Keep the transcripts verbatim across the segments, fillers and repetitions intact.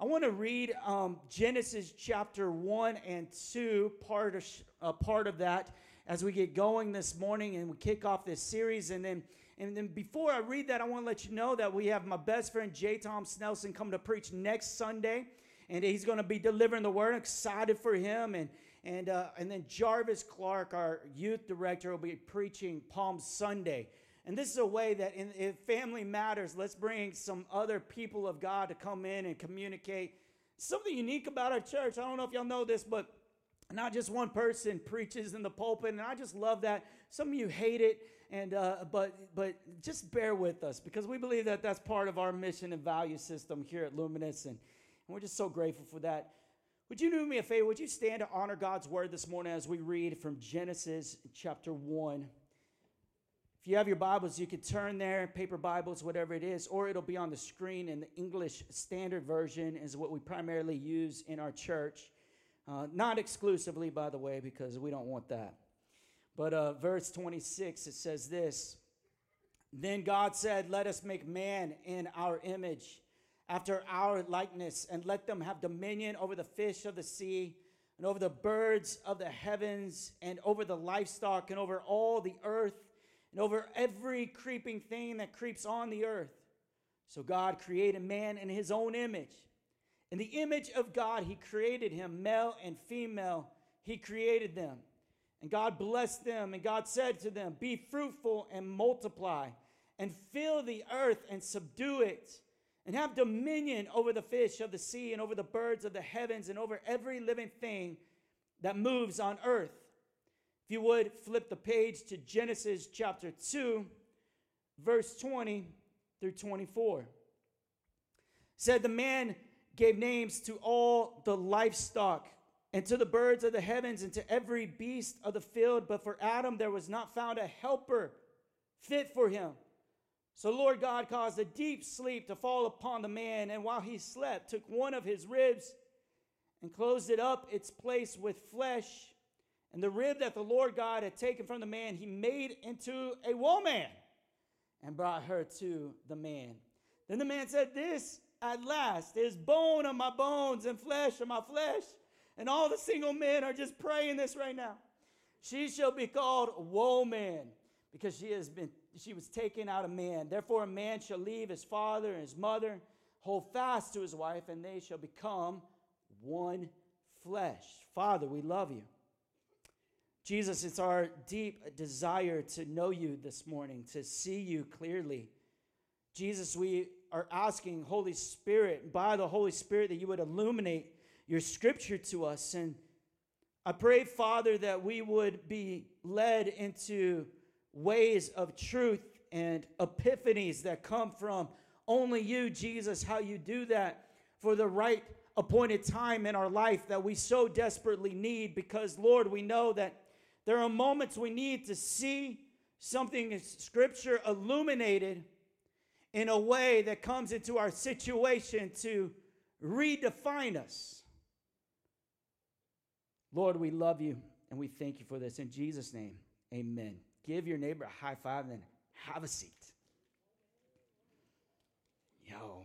I want to read um, Genesis chapter one and two, part of, uh, part of that, as we get going this morning and we kick off this series. And then and then before I read that, I want to let you know that we have my best friend J. Tom Snelson come to preach next Sunday. And he's going to be delivering the word. I'm excited for him. And and uh, and then Jarvis Clark, our youth director, will be preaching Palm Sunday. And this is a way that in, if family matters, let's bring some other people of God to come in and communicate. Something unique about our church, I don't know if y'all know this, but not just one person preaches in the pulpit, and I just love that. Some of you hate it, and uh, but but just bear with us, because we believe that that's part of our mission and value system here at Luminous, and, and we're just so grateful for that. Would you do me a favor? Would you stand to honor God's word this morning as we read from Genesis chapter one? If you have your Bibles, you can turn there, paper Bibles, whatever it is, or it'll be on the screen, and the English Standard Version is what we primarily use in our church. Uh, not exclusively, by the way, because we don't want that. But uh, verse twenty-six, it says this: Then God said, let us make man in our image, after our likeness, and let them have dominion over the fish of the sea, and over the birds of the heavens, and over the livestock, and over all the earth, and over every creeping thing that creeps on the earth. So God created man in his own image. In the image of God, he created him, male and female, he created them. And God blessed them, and God said to them, be fruitful and multiply, and fill the earth and subdue it, and have dominion over the fish of the sea, and over the birds of the heavens, and over every living thing that moves on earth. If you would, flip the page to Genesis chapter two, verse twenty through twenty-four. It said, the man gave names to all the livestock, and to the birds of the heavens, and to every beast of the field. But for Adam there was not found a helper fit for him. So Lord God caused a deep sleep to fall upon the man, and while he slept, took one of his ribs and closed it up its place with flesh. And the rib that the Lord God had taken from the man, he made into a woman and brought her to the man. Then the man said, this at last is bone of my bones and flesh of my flesh. And all the single men are just praying this right now. She shall be called woman, because she has been she was taken out of man. Therefore a man shall leave his father and his mother, hold fast to his wife, and they shall become one flesh. Father, we love you. Jesus, it's our deep desire to know you this morning, to see you clearly. Jesus, we are asking, Holy Spirit, by the Holy Spirit, that you would illuminate your scripture to us. And I pray, Father, that we would be led into ways of truth and epiphanies that come from only you, Jesus, how you do that for the right appointed time in our life that we so desperately need. Because, Lord, we know that there are moments we need to see something in Scripture illuminated in a way that comes into our situation to redefine us. Lord, we love you and we thank you for this. In Jesus' name, amen. Give your neighbor a high five and then have a seat. Yo.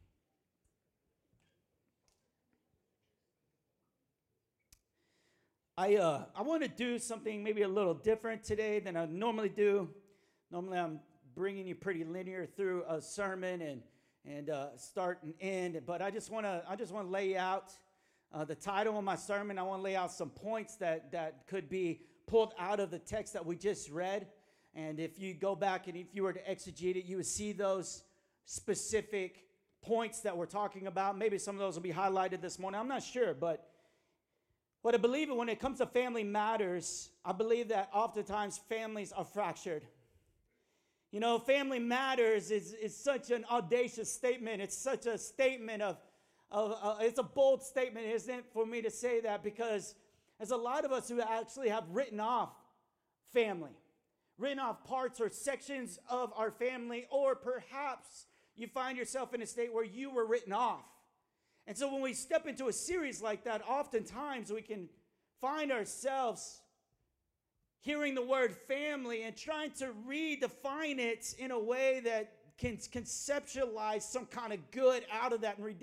I uh I want to do something maybe a little different today than I normally do. Normally I'm bringing you pretty linear through a sermon and and uh, start and end, but I just want to I just want to lay out uh, the title of my sermon. I want to lay out some points that that could be pulled out of the text that we just read. And if you go back and if you were to exegete it, you would see those specific points that we're talking about. Maybe some of those will be highlighted this morning. I'm not sure, but what I believe when it comes to family matters, I believe that oftentimes families are fractured. You know, family matters is, is such an audacious statement. It's such a statement of, of uh, it's a bold statement, isn't it, for me to say that, because there's a lot of us who actually have written off family, written off parts or sections of our family, or perhaps you find yourself in a state where you were written off. And so when we step into a series like that, oftentimes we can find ourselves hearing the word family and trying to redefine it in a way that can conceptualize some kind of good out of that and redeem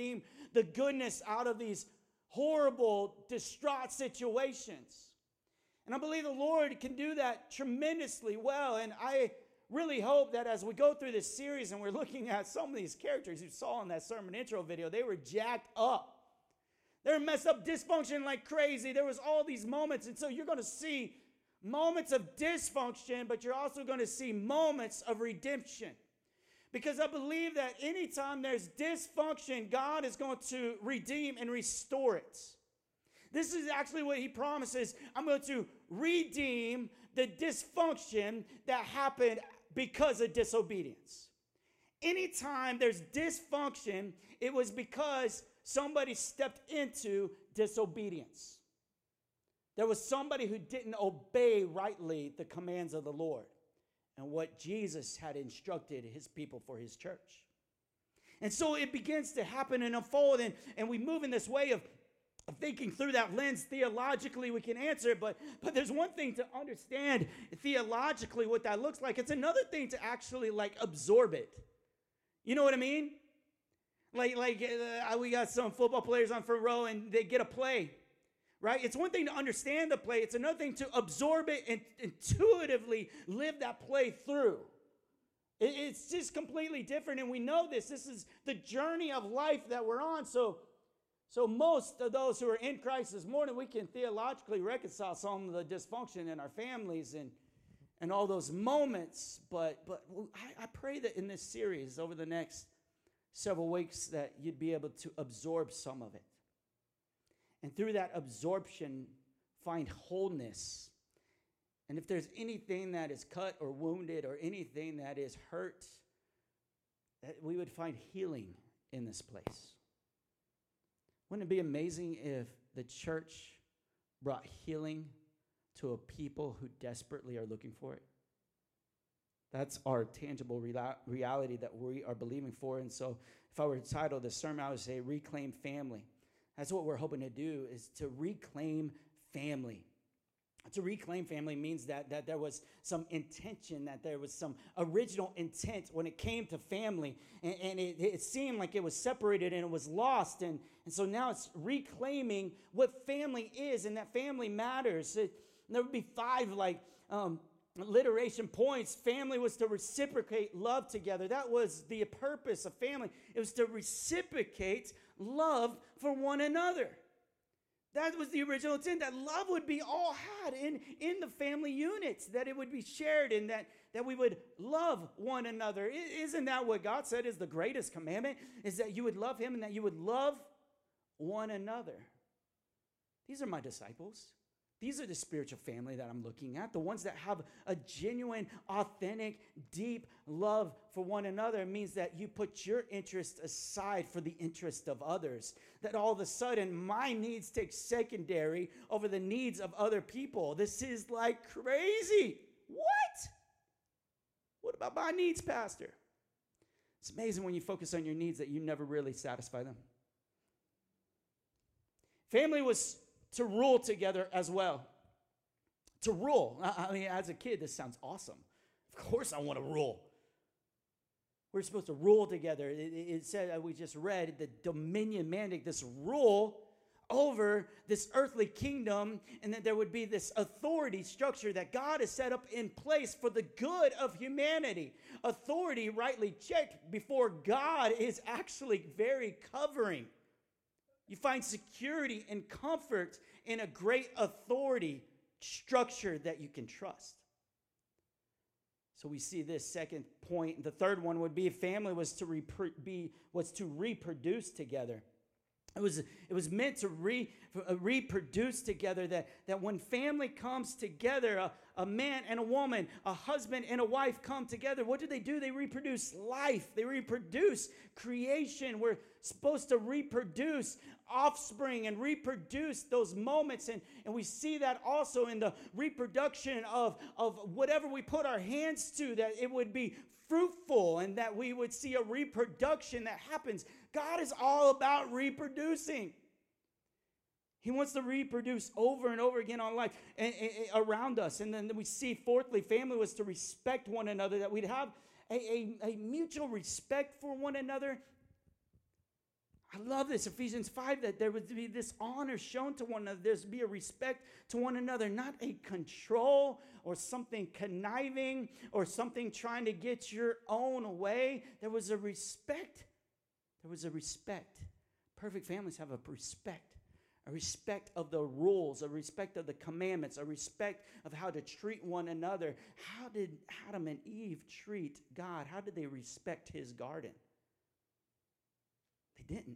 the goodness out of these horrible, distraught situations. And I believe the Lord can do that tremendously well. And I really hope that as we go through this series and we're looking at some of these characters you saw in that sermon intro video, they were jacked up. They were messed up, dysfunction like crazy. There was all these moments. And so you're going to see moments of dysfunction, but you're also going to see moments of redemption. Because I believe that anytime there's dysfunction, God is going to redeem and restore it. This is actually what he promises. I'm going to redeem the dysfunction that happened because of disobedience. Anytime there's dysfunction, it was because somebody stepped into disobedience. There was somebody who didn't obey rightly the commands of the Lord and what Jesus had instructed his people for his church. And so it begins to happen and unfold, and, and we move in this way of thinking through that lens. Theologically, we can answer it, but, but there's one thing to understand theologically what that looks like. It's another thing to actually like absorb it. You know what I mean? Like, like uh, we got some football players on front row and they get a play, right? It's one thing to understand the play. It's another thing to absorb it and intuitively live that play through. It, it's just completely different, and we know this. This is the journey of life that we're on. So, so most of those who are in Christ this morning, we can theologically reconcile some of the dysfunction in our families and and all those moments. But but I, I pray that in this series over the next several weeks that you'd be able to absorb some of it. And through that absorption, find wholeness. And if there's anything that is cut or wounded or anything that is hurt, that we would find healing in this place. Wouldn't it be amazing if the church brought healing to a people who desperately are looking for it? That's our tangible real- reality that we are believing for. And so if I were to title this sermon, I would say Reclaim Family. That's what we're hoping to do, is to reclaim family. To reclaim family means that, that there was some intention, that there was some original intent when it came to family. And, and it, it seemed like it was separated and it was lost. And, and so now it's reclaiming what family is, and that family matters. It, there would be five like um, alliteration points. Family was to reciprocate love together. That was the purpose of family. It was to reciprocate love for one another. That was the original intent, that love would be all had in, in the family units, that it would be shared, and that, that we would love one another. Isn't that what God said is the greatest commandment? Is that you would love him and that you would love one another. These are my disciples. These are the spiritual family that I'm looking at, the ones that have a genuine, authentic, deep love for one another. It means that you put your interest aside for the interest of others, that all of a sudden my needs take secondary over the needs of other people. This is like crazy. What? What about my needs, Pastor? It's amazing when you focus on your needs that you never really satisfy them. Family was to rule together as well. To rule. I mean, as a kid, this sounds awesome. Of course I want to rule. We're supposed to rule together. It, it said, we just read, the dominion mandate, this rule over this earthly kingdom, and that there would be this authority structure that God has set up in place for the good of humanity. Authority, rightly checked before God, is actually very covering. You find security and comfort in a great authority structure that you can trust. So we see this second point. The third one would be family was to repro- be was to reproduce together. It was, it was meant to re, uh, reproduce together, that, that when family comes together, a, a man and a woman, a husband and a wife come together, what do they do? They reproduce life. They reproduce creation. We're supposed to reproduce offspring and reproduce those moments. And, and we see that also in the reproduction of, of whatever we put our hands to, that it would be fruitful and that we would see a reproduction that happens. God is all about reproducing. He wants to reproduce over and over again on life and, and, and around us. And then we see, fourthly, family was to respect one another, that we'd have a, a, a mutual respect for one another. I love this, Ephesians five, that there would be this honor shown to one another. There's be a respect to one another, not a control or something conniving or something trying to get your own way. There was a respect. There was a respect. Perfect families have a respect. A respect of the rules, a respect of the commandments, a respect of how to treat one another. How did Adam and Eve treat God? How did they respect his garden? They didn't.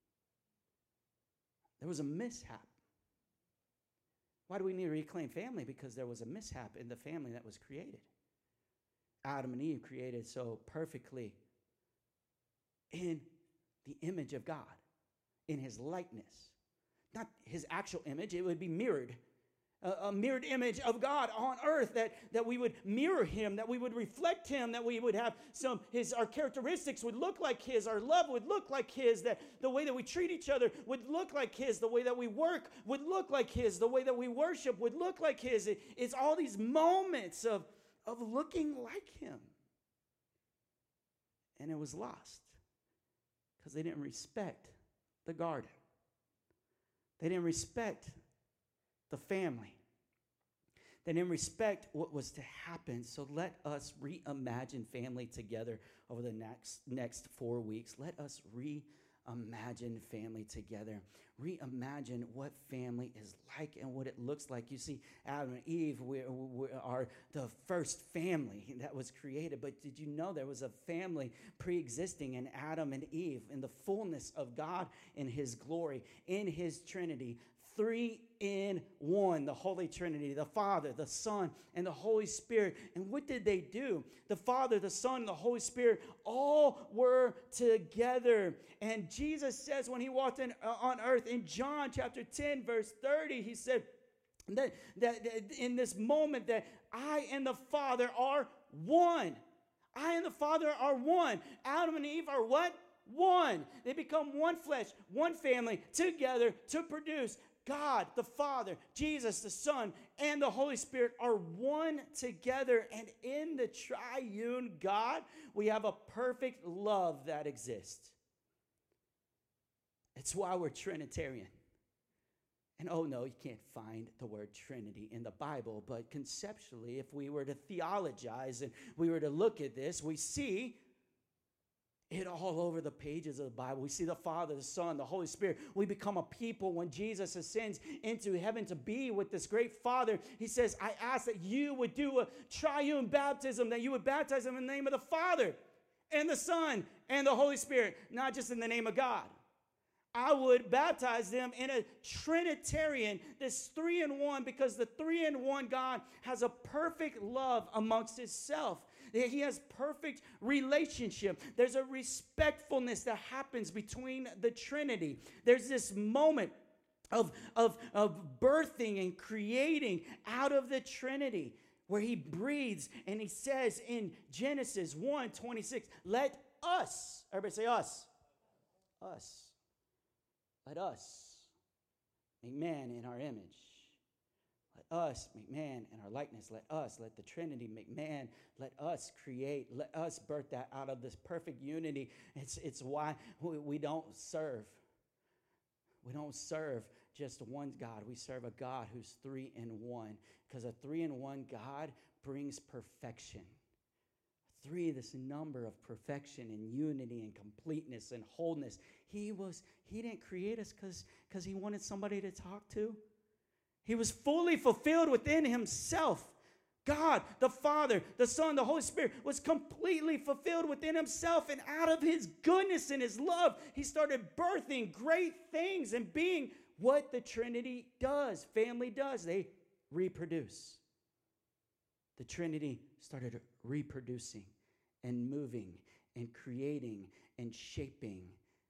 There was a mishap. Why do we need to reclaim family? Because there was a mishap in the family that was created. Adam and Eve created so perfectly in the image of God, in his likeness. Not his actual image, it would be mirrored. A, a mirrored image of God on earth, that, that we would mirror him, that we would reflect him, that we would have some, his, our characteristics would look like his, our love would look like his, that the way that we treat each other would look like his, the way that we work would look like his, the way that we worship would look like his. It, it's all these moments of, of looking like him. And it was lost because they didn't respect the garden. They didn't respect the family. They didn't respect what was to happen. So let us reimagine family together over the next, next four weeks. Let us reimagine family together. Reimagine what family is like and what it looks like. You see, Adam and Eve we, we are the first family that was created. But did you know there was a family pre-existing in Adam and Eve in the fullness of God in his glory, in his Trinity? Three in one, the Holy Trinity, the Father, the Son, and the Holy Spirit. And what did they do? The Father, the Son, and the Holy Spirit all were together. And Jesus says when he walked in, uh, on earth in John chapter ten, verse thirty, he said that, that, that in this moment that I and the Father are one. I and the Father are one. Adam and Eve are what? One. They become one flesh, one family, together to produce God, the Father, Jesus, the Son, and the Holy Spirit are one together. And in the triune God, we have a perfect love that exists. It's why we're Trinitarian. And oh no, you can't find the word Trinity in the Bible, but conceptually, if we were to theologize and we were to look at this, we see it all over the pages of the Bible. We see the Father, the Son, the Holy Spirit. We become a people when Jesus ascends into heaven to be with this great Father. He says, I ask that you would do a triune baptism, that you would baptize them in the name of the Father and the Son and the Holy Spirit, not just in the name of God. I would baptize them in a Trinitarian, this three in one, because the three in one God has a perfect love amongst himself. He has perfect relationship. There's a respectfulness that happens between the Trinity. There's this moment of, of, of birthing and creating out of the Trinity where he breathes and he says in Genesis one twenty-six, let us, everybody say us, us, let us make man in our image. Let us make man in our likeness. Let us, let the Trinity make man. Let us create. Let us birth that out of this perfect unity. It's, it's why we, we don't serve. We don't serve just one God. We serve a God who's three in one. Because a three in one God brings perfection. Three, this number of perfection and unity and completeness and wholeness. He was, he didn't create us because because he wanted somebody to talk to. He was fully fulfilled within himself. God, the Father, the Son, the Holy Spirit was completely fulfilled within himself. And out of his goodness and his love, he started birthing great things and being what the Trinity does, family does. They reproduce. The Trinity started reproducing and moving and creating and shaping.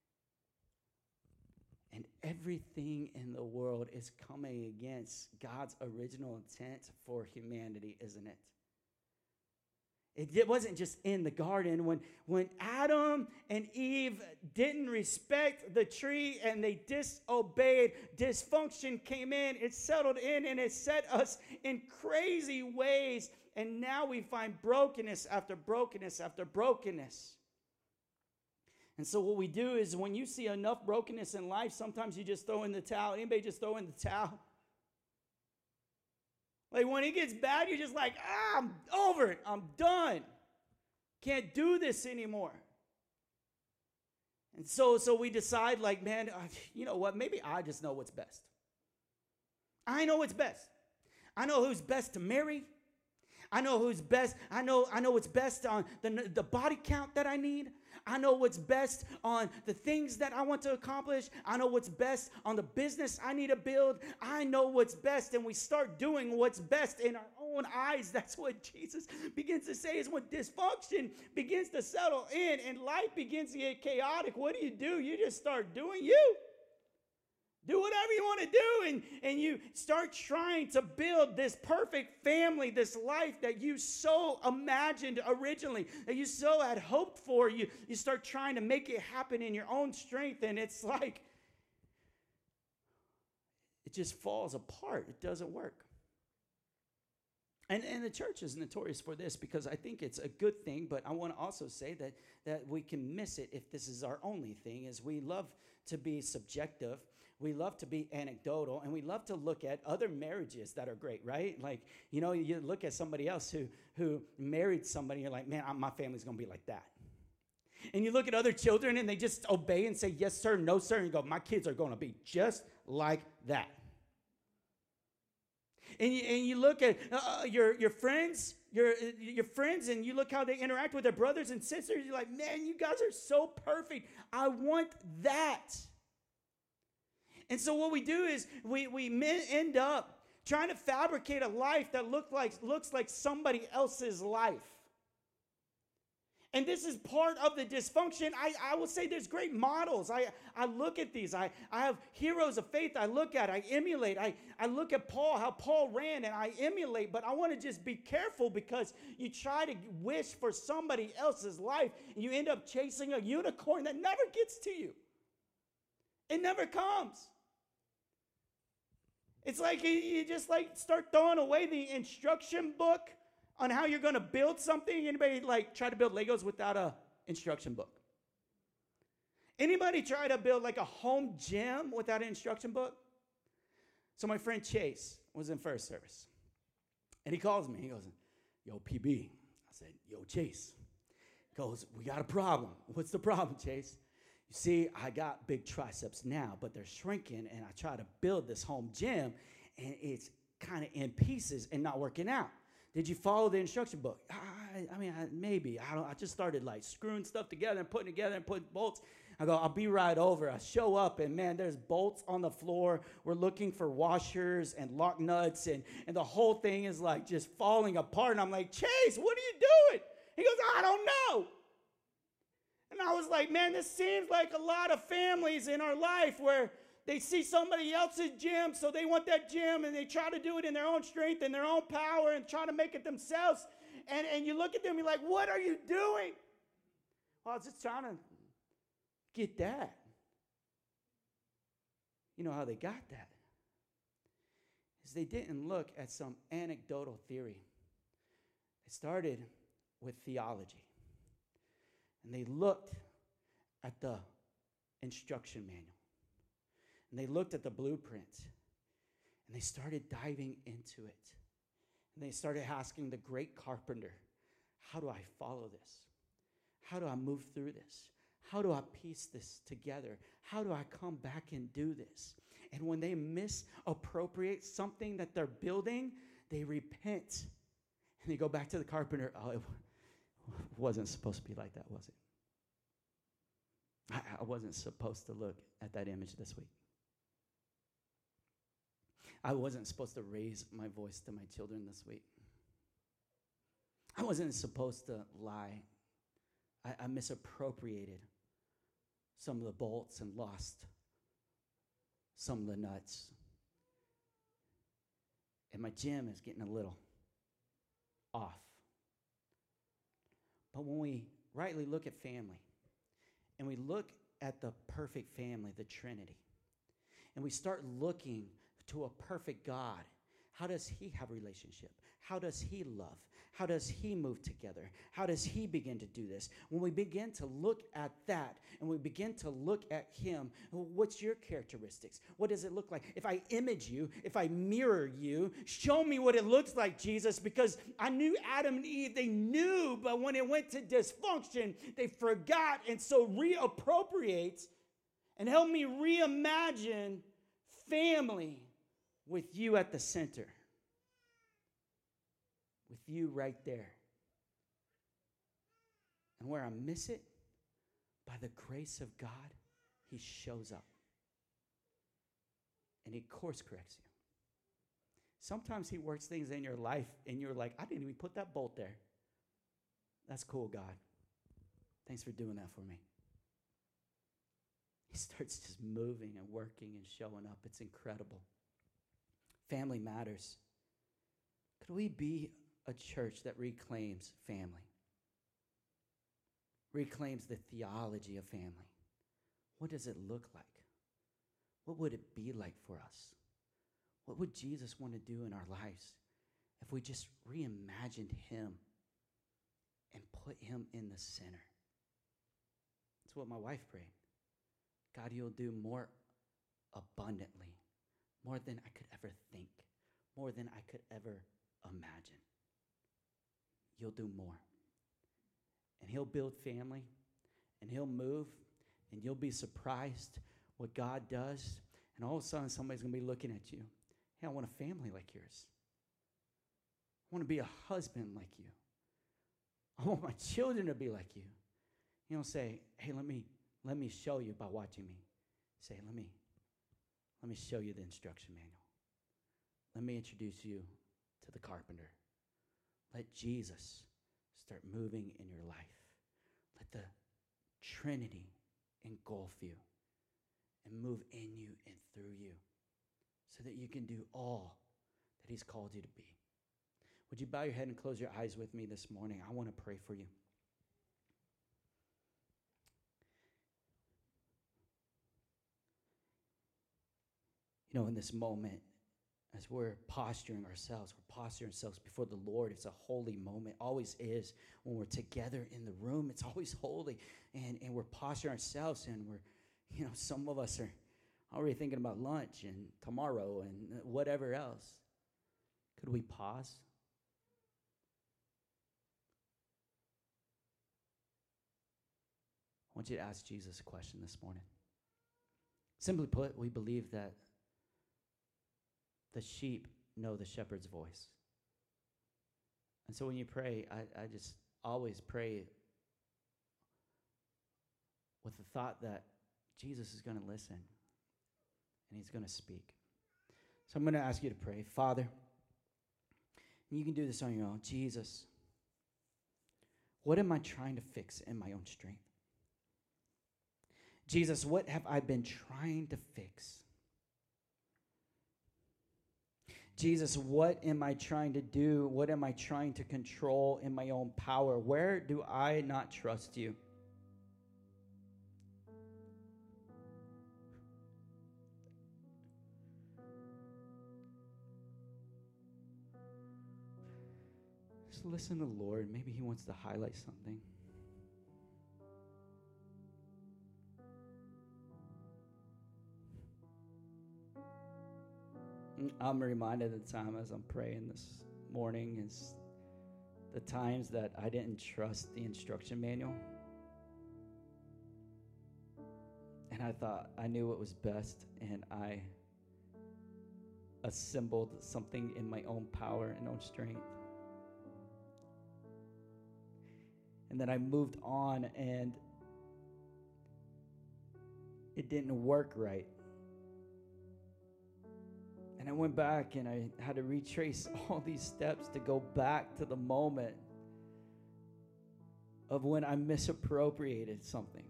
And everything in the world is coming against God's original intent for humanity, isn't it? It, it wasn't just in the garden. When, when Adam and Eve didn't respect the tree and they disobeyed, dysfunction came in, it settled in, and it set us in crazy ways. And now we find brokenness after brokenness after brokenness. And so what we do is when you see enough brokenness in life, sometimes you just throw in the towel. Anybody just throw in the towel? Like when it gets bad, you're just like, ah, I'm over it. I'm done. Can't do this anymore. And so, so we decide like, man, uh, you know what? Maybe I just know what's best. I know what's best. I know who's best to marry. I know who's best. I know, I know what's best on the, the body count that I need. I know what's best on the things that I want to accomplish. I know what's best on the business I need to build. I know what's best, and we start doing what's best in our own eyes. That's what Jesus begins to say is when dysfunction begins to settle in and life begins to get chaotic. What do you do? You just start doing you. Do whatever you want to do, and, and you start trying to build this perfect family, this life that you so imagined originally, that you so had hoped for. You, you start trying to make it happen in your own strength, and it's like it just falls apart. It doesn't work. And, and the church is notorious for this because I think it's a good thing, but I want to also say that, that we can miss it if this is our only thing, is we love to be subjective. We love to be anecdotal, and we love to look at other marriages that are great, right? Like, you know, you look at somebody else who, who married somebody, you're like, man, my family's going to be like that. And you look at other children, and they just obey and say, yes, sir, no, sir. And you go, my kids are going to be just like that. And you, and you look at uh, your, your friends, your, your friends, and you look how they interact with their brothers and sisters. You're like, man, you guys are so perfect. I want that. And so what we do is we, we end up trying to fabricate a life that look like, looks like somebody else's life. And this is part of the dysfunction. I, I will say there's great models. I, I look at these. I, I have heroes of faith I look at. I emulate. I, I look at Paul, how Paul ran, and I emulate. But I want to just be careful because you try to wish for somebody else's life, and you end up chasing a unicorn that never gets to you. It never comes. It's like you just like start throwing away the instruction book on how you're going to build something. Anybody like try to build Legos without a instruction book? Anybody try to build like a home gym without an instruction book? So my friend Chase was in first service, and he calls me. He goes, yo, P B. I said, yo, Chase. He goes, we got a problem. What's the problem, Chase? You see, I got big triceps now, but they're shrinking, and I try to build this home gym, and it's kind of in pieces and not working out. Did you follow the instruction book? I, I mean, I, maybe. I don't. I just started like screwing stuff together and putting together and putting bolts. I go, I'll be right over. I show up, and man, there's bolts on the floor. We're looking for washers and lock nuts, and, and the whole thing is like just falling apart. And I'm like, Chase, what are you doing? He goes, I don't know. And I was like, man, this seems like a lot of families in our life where they see somebody else's gym, so they want that gym, and they try to do it in their own strength and their own power and try to make it themselves. And, and you look at them, you're like, what are you doing? Well, I was just trying to get that. You know how they got that? Is they didn't look at some anecdotal theory. It started with theology. And they looked at the instruction manual. And they looked at the blueprint. And they started diving into it. And they started asking the great carpenter, how do I follow this? How do I move through this? How do I piece this together? How do I come back and do this? And when they misappropriate something that they're building, they repent. And they go back to the carpenter. Oh, it wasn't supposed to be like that, was it? I, I wasn't supposed to look at that image this week. I wasn't supposed to raise my voice to my children this week. I wasn't supposed to lie. I, I misappropriated some of the bolts and lost some of the nuts. And my gym is getting a little off. But when we rightly look at family, and we look at the perfect family, the Trinity, and we start looking to a perfect God, how does he have relationship? How does he love? How does he move together? How does he begin to do this? When we begin to look at that and we begin to look at him, what's your characteristics? What does it look like? If I image you, if I mirror you, show me what it looks like, Jesus, because I knew Adam and Eve, they knew, but when it went to dysfunction, they forgot. And so reappropriate and help me reimagine family with you at the center. With you right there. And where I miss it, by the grace of God, he shows up. And he course corrects you. Sometimes he works things in your life and you're like, I didn't even put that bolt there. That's cool, God. Thanks for doing that for me. He starts just moving and working and showing up. It's incredible. Family matters. Could we be a church that reclaims family? Reclaims the theology of family. What does it look like? What would it be like for us? What would Jesus want to do in our lives if we just reimagined him and put him in the center? That's what my wife prayed. God, you'll do more abundantly, more than I could ever think, more than I could ever imagine. You'll do more. And he'll build family, and he'll move, and you'll be surprised what God does. And all of a sudden, somebody's going to be looking at you. Hey, I want a family like yours. I want to be a husband like you. I want my children to be like you. You don't say, hey, let me let me show you by watching me. Say, let me let me show you the instruction manual. Let me introduce you to the carpenter. Let Jesus start moving in your life. Let the Trinity engulf you and move in you and through you so that you can do all that he's called you to be. Would you bow your head and close your eyes with me this morning? I want to pray for you. You know, in this moment, as we're posturing ourselves, we're posturing ourselves before the Lord. It's a holy moment, always is. When we're together in the room, it's always holy. And, and we're posturing ourselves, and we're, you know, some of us are already thinking about lunch and tomorrow and whatever else. Could we pause? I want you to ask Jesus a question this morning. Simply put, we believe that the sheep know the shepherd's voice. And so when you pray, I, I just always pray with the thought that Jesus is going to listen and he's going to speak. So I'm going to ask you to pray. Father, and you can do this on your own. Jesus, what am I trying to fix in my own strength? Jesus, what have I been trying to fix? Jesus, what am I trying to do? What am I trying to control in my own power? Where do I not trust you? Just listen to the Lord. Maybe he wants to highlight something. I'm reminded of the time as I'm praying this morning is the times that I didn't trust the instruction manual. And I thought I knew what was best, and I assembled something in my own power and own strength. And then I moved on, and it didn't work right. And I went back and I had to retrace all these steps to go back to the moment of when I misappropriated something.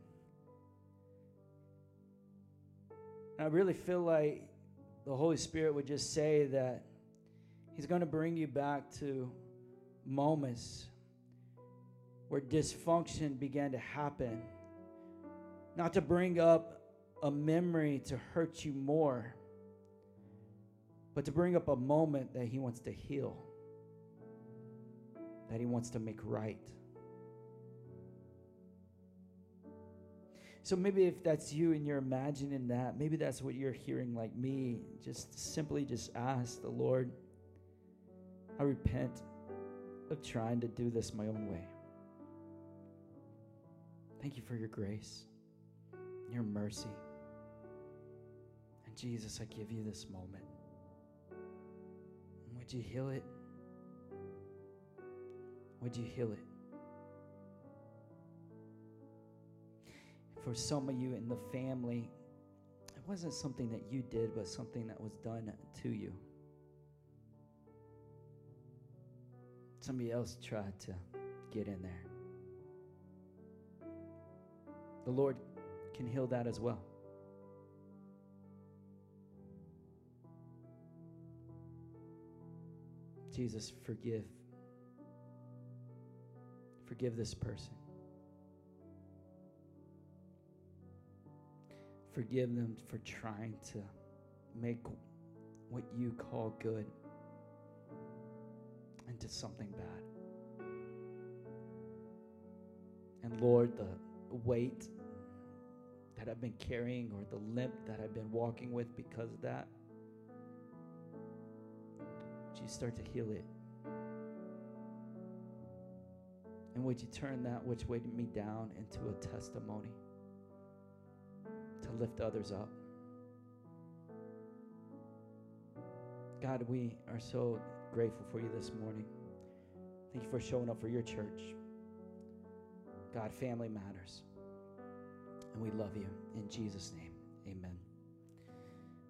And I really feel like the Holy Spirit would just say that he's going to bring you back to moments where dysfunction began to happen. Not to bring up a memory to hurt you more, but to bring up a moment that he wants to heal. that he wants to make right. So maybe if that's you and you're imagining that, maybe that's what you're hearing like me, just simply just ask the Lord, I repent of trying to do this my own way. Thank you for your grace, your mercy. And Jesus, I give you this moment. And would you heal it? Would you heal it? For some of you in the family, it wasn't something that you did, but something that was done to you. Somebody else tried to get in there. The Lord can heal that as well. Jesus, forgive. Forgive this person. Forgive them for trying to make what you call good into something bad. And Lord, the weight that I've been carrying or the limp that I've been walking with because of that, would you start to heal it? And would you turn that which weighed me down into a testimony to lift others up? God, we are so grateful for you this morning. Thank you for showing up for your church. God, family matters. And we love you. In Jesus' name, amen.